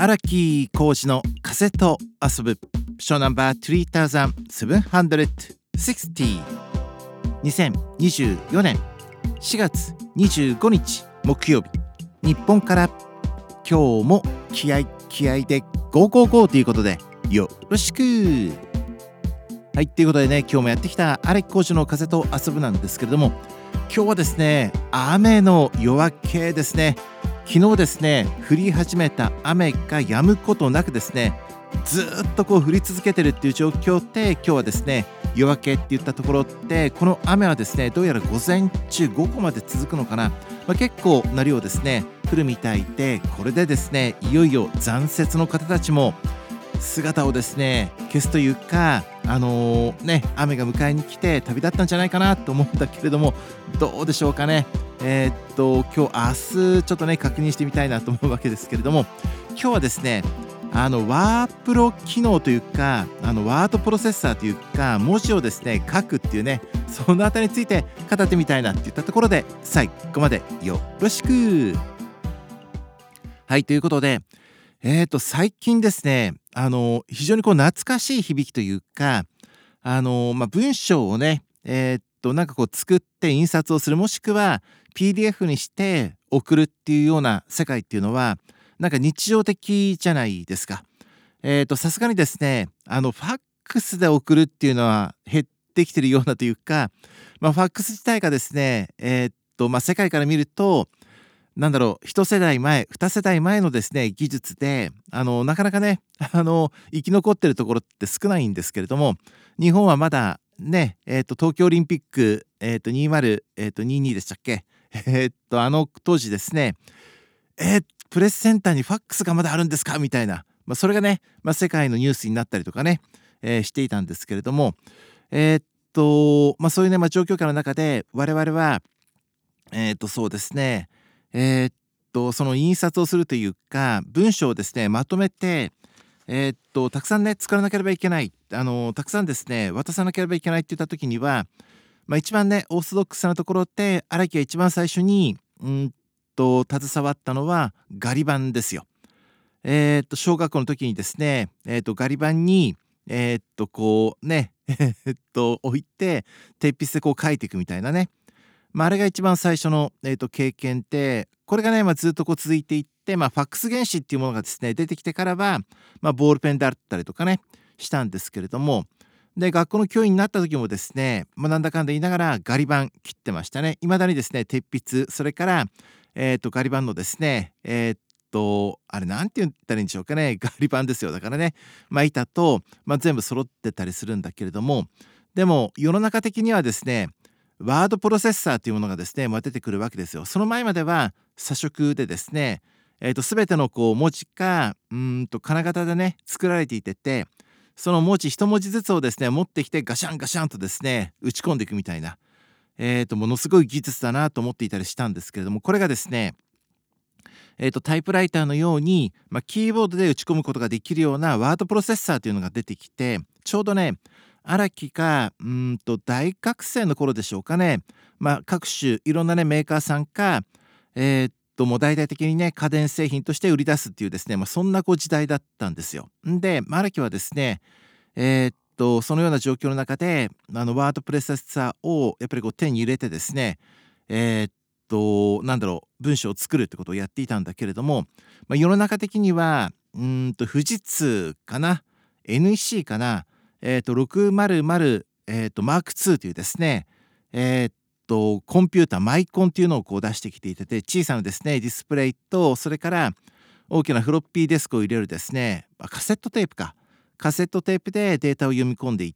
荒木浩二の風と遊ぶショーナンバー3760 2024年4月25日木曜日、日本から今日も気合でゴーゴーゴーということでよろしく。はい、ということでね、今日もやってきた荒木浩二の風と遊ぶなんですけれども、今日はですね、雨の夜明けですね。昨日ですね、降り始めた雨が止むことなくですね、ずっと降り続けてるっていう状況で、今日はですね、夜明けっていったところで、この雨はですね、どうやら午前中午後まで続くのかな、結構な量ですね降るみたいで、これでですね、いよいよ残雪の方たちも姿をですね消すというか、雨が迎えに来て旅立ったんじゃないかなと思うんだけれども、どうでしょうかね。今日明日ちょっとね確認してみたいなと思うわけですけれども、今日はですねワープロ機能というか、ワードプロセッサーというか、文字をですね書くっていうね、そのあたりについて語ってみたいなっていったところで、最後までよろしく。はい、ということで最近ですね非常に懐かしい響きというか、文章をね作って印刷をする、もしくは PDF にして送るっていうような世界っていうのは日常的じゃないですか。さすがにですねファックスで送るっていうのは減ってきてるようなというか、ファックス自体がですね世界から見ると一世代前二世代前のですね技術でなかなかね生き残ってるところって少ないんですけれども、日本はまだね東京オリンピック2022でしたっけ当時ですねプレスセンターにファックスがまだあるんですかみたいな、それがね、世界のニュースになったりとかね、していたんですけれども、そういうね、状況下の中で我々はそうですねその印刷をするというか、文章をですねまとめてたくさんね作らなければいけない、たくさんですね渡さなければいけないっていった時には、一番ねオーソドックスなところで、荒木が一番最初に携わったのはガリ版ですよ。小学校の時にですねガリ版にこうね置いて鉄筆で書いていくみたいなね、あれが一番最初の、経験で、これがね、ずっと続いていって、ファックス原子っていうものがですね出てきてからは、ボールペンであったりとかねしたんですけれども、で学校の教員になった時もですね、なんだかんだ言いながらガリ版切ってましたね。いまだにですね鉄筆、それからガリ版のですねあれなんて言ったらいいんでしょうかね、ガリ版ですよ。だからね、板と、全部揃ってたりするんだけれども、でも世の中的にはですねワードプロセッサーというものがですね、出てくるわけですよ。その前までは差色でですね全ての文字が金型でね作られていて、その文字一文字ずつをですね持ってきてガシャンガシャンとですね打ち込んでいくみたいな、ものすごい技術だなと思っていたりしたんですけれども、これがですねタイプライターのように、キーボードで打ち込むことができるようなワードプロセッサーというのが出てきて、ちょうどね荒木が大学生の頃でしょうかね、各種いろんなねメーカーさんがもう大々的にね家電製品として売り出すっていうですね、そんな時代だったんですよ。で荒木はですねそのような状況の中でワードプロセッサーをやっぱり手に入れてですね文章を作るってことをやっていたんだけれども、世の中的には富士通かな NEC かな600マーク2というですねコンピューターマイコンというのを出してきていて、小さなですねディスプレイと、それから大きなフロッピーディスクを入れるですねカセットテープでデータを読み込んでいって、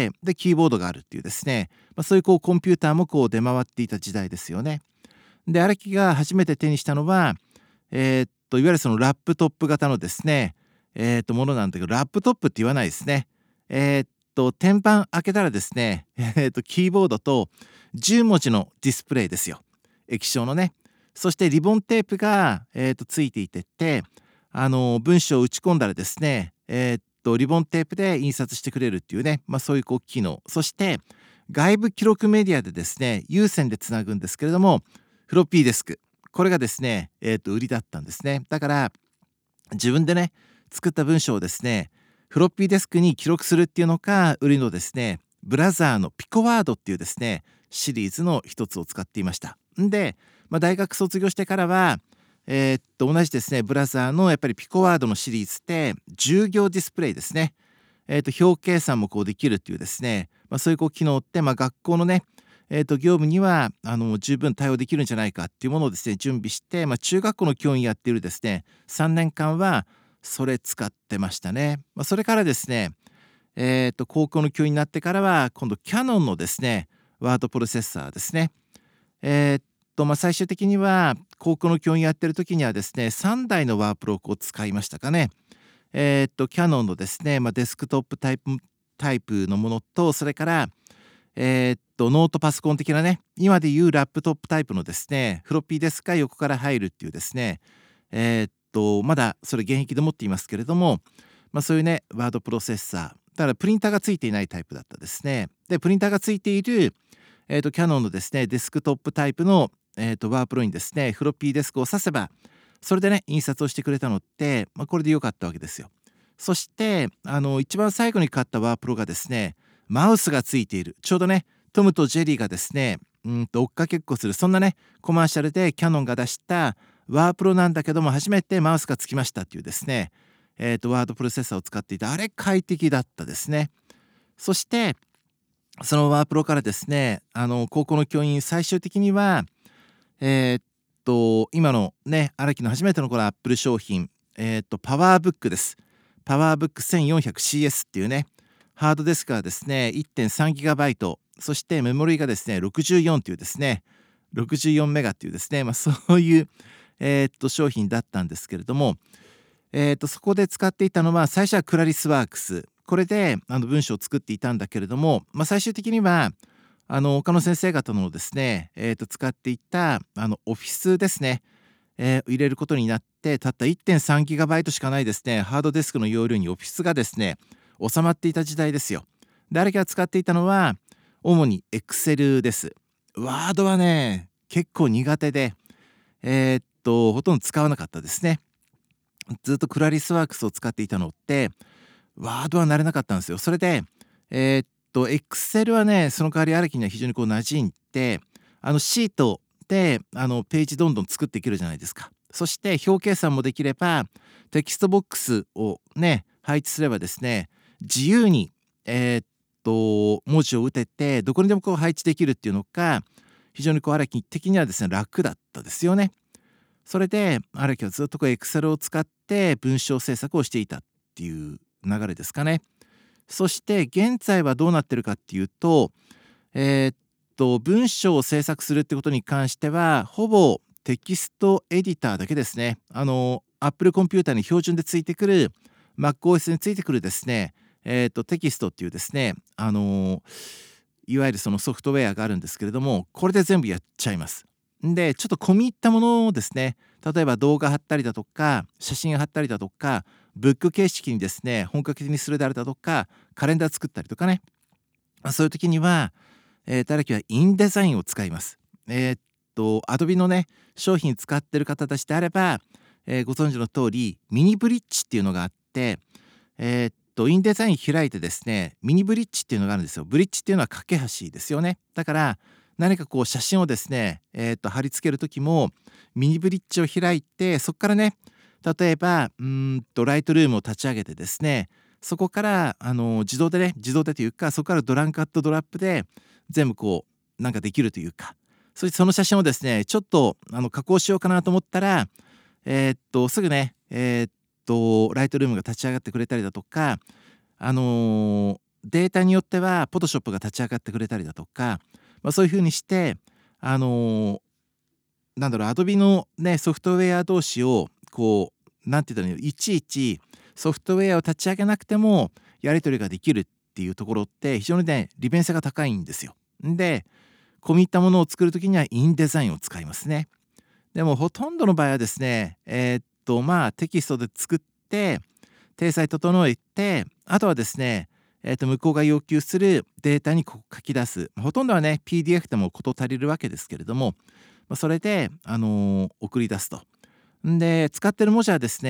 でキーボードがあるっていうですね、そういうコンピューターも出回っていた時代ですよね。で荒木が初めて手にしたのは、いわゆるそのラップトップ型のですねものなんだけど、ラップトップって言わないですね。天板開けたらですねキーボードと10文字のディスプレイですよ、液晶のね。そしてリボンテープが、ついていて文章を打ち込んだらですねリボンテープで印刷してくれるっていうね、そういう機能。そして外部記録メディアでですね有線でつなぐんですけれども、フロッピーディスク、これがですね売りだったんですね。だから自分でね作った文章をですねフロッピーディスクに記録するっていうのが売りのですねブラザーのピコワードっていうですねシリーズの一つを使っていました。で、大学卒業してからは同じですねブラザーのやっぱりピコワードのシリーズって10行ディスプレイですね、表計算もこうできるっていうですね、そういうこう機能って、学校のね業務には十分対応できるんじゃないかっていうものをですね準備して、中学校の教員やっているですね3年間はそれ使ってましたね。それからですね高校の教員になってからは今度キヤノンのですねワードプロセッサーですね。最終的には高校の教員やってる時にはですね3台のワープロを使いましたかね。キヤノンのですね、デスクトップタイプのものと、それからノートパソコン的なね今でいうラップトップタイプのですねフロッピーディスクが横から入るっていうですねまだそれ現役で持っていますけれども、そういうねワードプロセッサーだからプリンターがついていないタイプだったですね。でプリンターがついているキヤノンのですねデスクトップタイプのワープロにですねフロッピーディスクを挿せばそれでね印刷をしてくれたのって、これで良かったわけですよ。そして一番最後に買ったワープロがですねマウスがついている、ちょうどねトムとジェリーがですね追っかけっこするそんなねコマーシャルでキヤノンが出したワープロなんだけども初めてマウスがつきましたっていうですねワードプロセッサーを使っていてあれ快適だったですね。そしてそのワープロからですね高校の教員最終的には今のね荒木の初めてのこのアップル商品パワーブックです。パワーブック 1400CS っていうねハードディスクがですね 1.3GB そしてメモリーがですね64というですね64メガっていうですね、そういう商品だったんですけれども、そこで使っていたのは最初はクラリスワークス、これで文章を作っていたんだけれども、最終的には他の先生方のですね、使っていたオフィスですね、入れることになってたった 1.3GB しかないですねハードディスクの容量にオフィスがですね収まっていた時代ですよ。誰が使っていたのは主に Excel です。ワードはね結構苦手でほとんど使わなかったですね。ずっとクラリスワークスを使っていたのってワードは慣れなかったんですよ。それでExcel はねその代わり荒木には非常にこう馴染んでシートでページどんどん作っていけるじゃないですか。そして表計算もできればテキストボックスをね配置すればですね自由に文字を打ててどこにでもこう配置できるっていうのが非常にこう荒木的にはですね楽だったですよね。それで荒木はずっとこう Excel を使って文章制作をしていたっていう流れですかね。そして現在はどうなってるかっていうと文章を制作するってことに関してはほぼテキストエディターだけですね。Apple コンピューターに標準でついてくる MacOS についてくるですねテキストっていうですねいわゆるそのソフトウェアがあるんですけれどもこれで全部やっちゃいます。でちょっと込み入ったものをですね例えば動画貼ったりだとか写真貼ったりだとかブック形式にですね本格的にするであるだとかカレンダー作ったりとかね、そういう時には荒木はインデザインを使います。Adobe のね商品使ってる方たちであれば、ご存知の通りミニブリッジっていうのがあってインデザイン開いてですねミニブリッジっていうのがあるんですよ。ブリッジっていうのは架け橋ですよね。だから何かこう写真をですね貼り付ける時もミニブリッジを開いてそこからね例えばライトルームを立ち上げてですねそこから自動でというかそこからドランカットドラップで全部こうなんかできるというかそしてその写真をですねちょっと加工しようかなと思ったらすぐねライトルームが立ち上がってくれたりだとかデータによってはフォトショップが立ち上がってくれたりだとか、そういう風にしてアドビのねソフトウェア同士をこうなんて言ったらいいのいちいちソフトウェアを立ち上げなくてもやり取りができるっていうところって非常にね利便性が高いんですよ。で込み入ったものを作る時にはインデザインを使いますね。でもほとんどの場合はですねテキストで作って体裁整えてあとはですね向こうが要求するデータに書き出すほとんどはね PDF でも事足りるわけですけれども、それで送り出すと。で使ってる文字はですね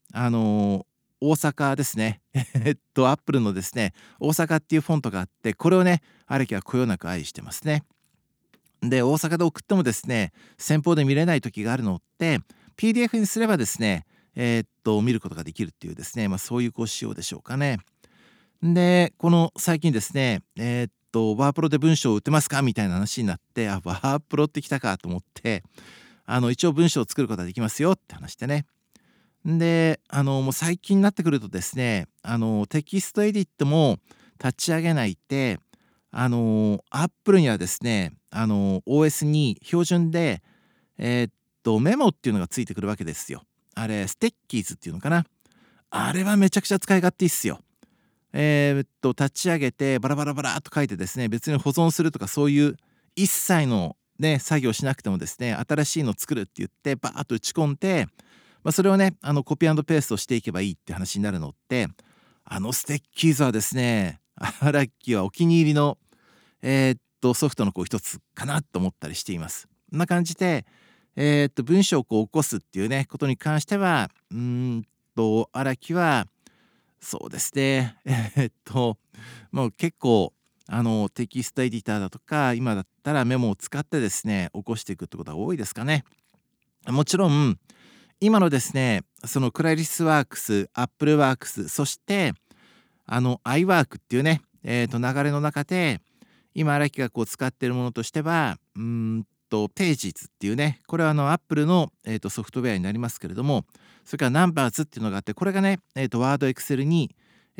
大阪ですねアップルのですね大阪っていうフォントがあって、これをね荒木はこよなく愛してますね。で大阪で送ってもですね先方で見れない時があるのって PDF にすればですね見ることができるっていうですね、そういう仕様でしょうかね。でこの最近ですねワープロで文章を打てますかみたいな話になって、ワープロってきたかと思って、一応文章を作ることができますよって話でね。でもう最近になってくるとですねテキストエディットも立ち上げないってアップルにはですねOS に標準でメモっていうのがついてくるわけですよ。あれステッキーズっていうのかな。あれはめちゃくちゃ使い勝手いいっすよ。立ち上げてバラバラバラっと書いてですね、別に保存するとかそういう一切のね作業しなくてもですね、新しいの作るって言ってバーッと打ち込んで、それをねコピー&ペーストしていけばいいって話になるのって、ステッキーズはですね荒木はお気に入りのソフトの一つかなと思ったりしています。こんな感じで文章を起こすっていうねことに関しては荒木はそうですねもう結構テキストエディターだとか今だったらメモを使ってですね起こしていくってことが多いですかね。もちろん今のですねそのクラリスワークス、アップルワークス、そしてiWork っていうね、流れの中で今荒木が使っているものとしてはPages っていうね、これはアップルの、ソフトウェアになりますけれども、それから Numbers っていうのがあって、これがね、Word、Excel に、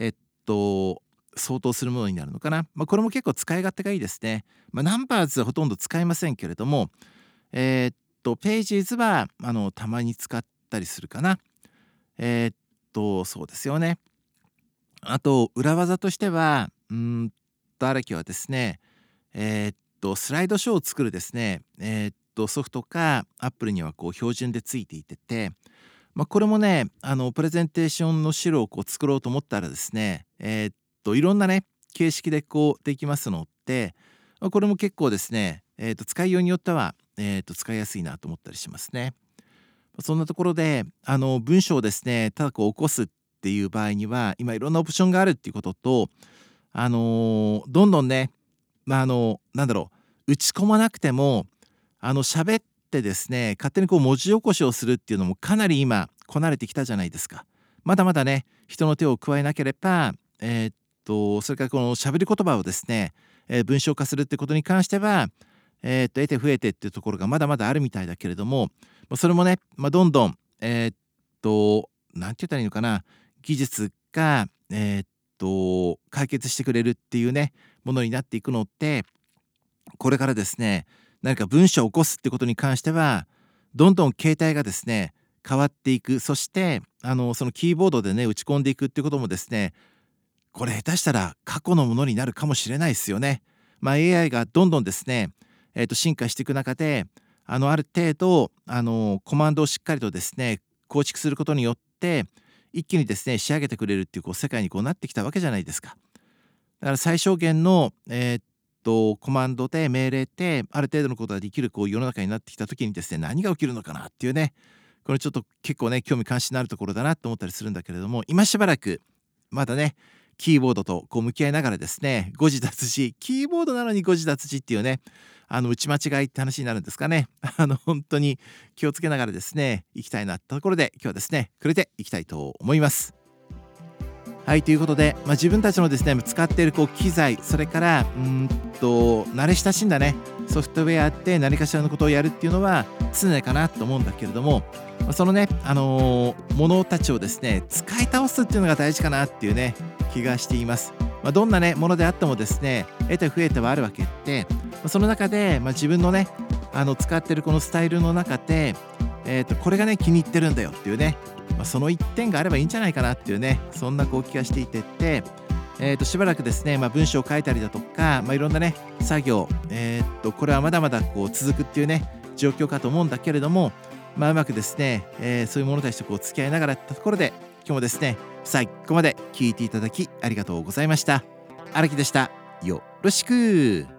相当するものになるのかな。これも結構使い勝手がいいですね。Numbers はほとんど使いませんけれども、Pages はたまに使ったりするかな。そうですよね。あと裏技としては荒木はですねスライドショーを作るですねソフトかアップルには標準でついていて、これもねプレゼンテーションの資料を作ろうと思ったらですねいろんなね形式でできますので、これも結構ですね使いようによっては使いやすいなと思ったりしますね。そんなところで文章をですねただ起こすっていう場合には今いろんなオプションがあるっていうこととどんどんねなんだろう打ち込まなくても喋ってですね勝手に文字起こしをするっていうのもかなり今こなれてきたじゃないですか。まだまだね人の手を加えなければそれからこの喋り言葉をですね、文章化するってことに関しては得て増えてっていうところがまだまだあるみたいだけれども、それもね、どんどんなんて言ったらいいのかな、技術が解決してくれるっていうねものになっていくのって、これからですね何か文章を起こすってことに関してはどんどん形態がですね変わっていく。そしてそのキーボードでね打ち込んでいくってこともですね、これ下手したら過去のものになるかもしれないですよね。AI がどんどんですね進化していく中である程度コマンドをしっかりとですね構築することによって一気にですね仕上げてくれるっていう世界になってきたわけじゃないですか。だから最小限のコマンドで命令である程度のことができる世の中になってきた時にですね、何が起きるのかなっていうね、これちょっと結構ね興味関心のあるところだなと思ったりするんだけれども、今しばらくまだねキーボードと向き合いながらですね、誤字脱字、キーボードなのに誤字脱字っていうね打ち間違いって話になるんですかね。本当に気をつけながらですね行きたいなってところで、今日はですねくれていきたいと思います。はい、ということで、自分たちのですね使っている機材、それから慣れ親しんだねソフトウェアって何かしらのことをやるっていうのは常かなと思うんだけれども、そのねものたちをですね使い倒すっていうのが大事かなっていうね気がしています。どんなねものであってもですね得て増えてはあるわけで、その中で、自分のね使ってるこのスタイルの中で、これがね気に入ってるんだよっていうね、その一点があればいいんじゃないかなっていうね、そんな気がしていてって、しばらくですね、文章を書いたりだとか、いろんなね作業、これはまだまだ続くっていうね状況かと思うんだけれども、うまくですね、そういうものたちと付き合いながらったところで、今日もですね最後まで聞いていただきありがとうございました。荒木でした。よろしく。